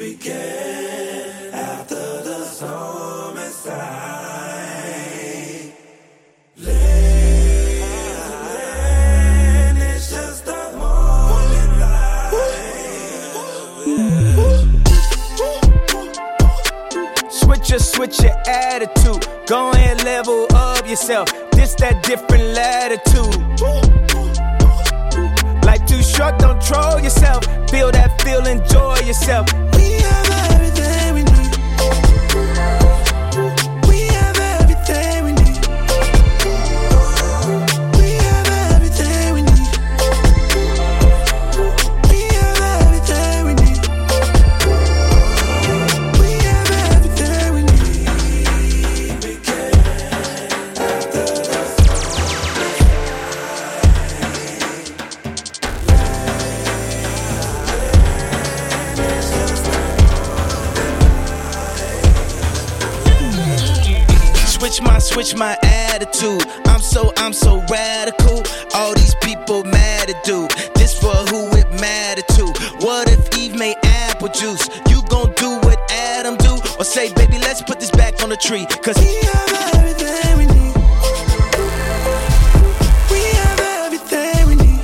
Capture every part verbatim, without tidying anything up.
begin after the storm is sight. Land is just a morning light. Switch your, switch your attitude. Go ahead, level up yourself. This that different latitude. Life too short, don't troll yourself. Feel that feel, enjoy yourself. We have everything we need. We have everything we need. We have everything we need. We have everything we need. We have everything we need. Begin after the Switch my, switch my attitude. I'm so, I'm so radical. All these people mad at dude. This for who it matter to. What if Eve made apple juice? You gon' do what Adam do? Or say, baby, let's put this back on the tree. Cause we have everything we need. We have everything we need.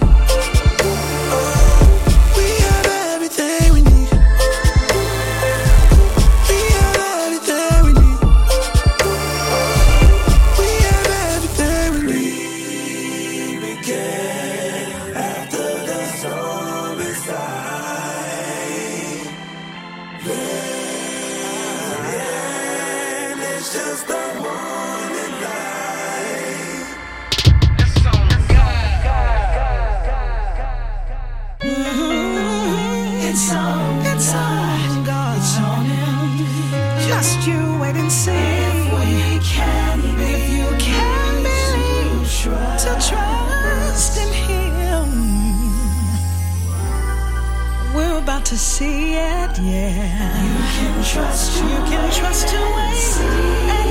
We have everything we need. We have everything we need. We have everything we need. We begin after the storm is sight. Land is just a morning light. It's on, it's on, God. It's on him. Just you wait and see. If we can be, if you can believe, to trust in him. We're about to see it, yeah. You can trust, you can trust to wait.